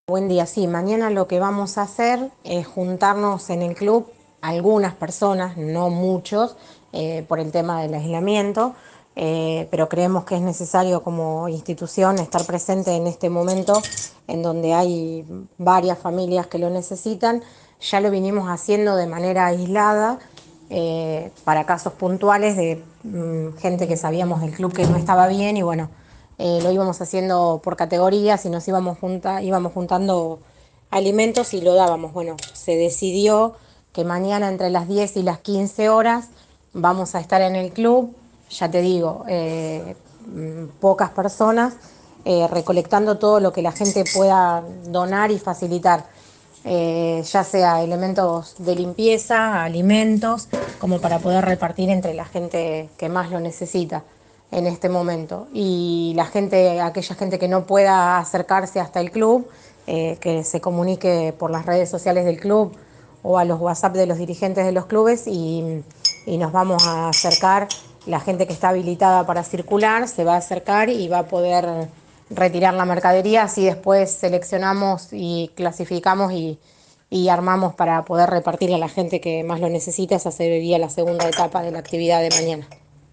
Buen día, sí, mañana lo que vamos a hacer es juntarnos en el club algunas personas, no muchos, por el tema del aislamiento, pero creemos que es necesario como institución estar presente en este momento en donde hay varias familias que lo necesitan. Ya lo vinimos haciendo de manera aislada para casos puntuales de gente que sabíamos del club que no estaba bien y bueno, lo íbamos haciendo por categorías y nos íbamos juntando alimentos y lo dábamos. Bueno, se decidió que mañana entre las 10 y las 15 horas vamos a estar en el club, ya te digo, pocas personas, recolectando todo lo que la gente pueda donar y facilitar. Ya sea elementos de limpieza, alimentos, como para poder repartir entre la gente que más lo necesita en este momento. Y la gente, aquella gente que no pueda acercarse hasta el club, que se comunique por las redes sociales del club o a los WhatsApp de los dirigentes de los clubes y nos vamos a acercar. La gente que está habilitada para circular se va a acercar y va a poder retirar la mercadería, así después seleccionamos y clasificamos y armamos para poder repartir a la gente que más lo necesita. Esa sería la segunda etapa de la actividad de mañana.